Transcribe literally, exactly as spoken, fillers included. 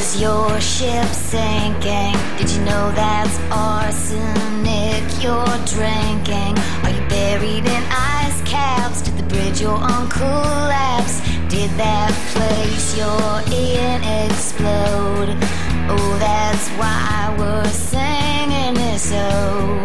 Is your ship sinking? Did you know that's arsenic you're drinking? Are you buried in ice caps? Did the bridge you're on collapse? Did that place you're in explode? Oh, that's why we're singing this ode.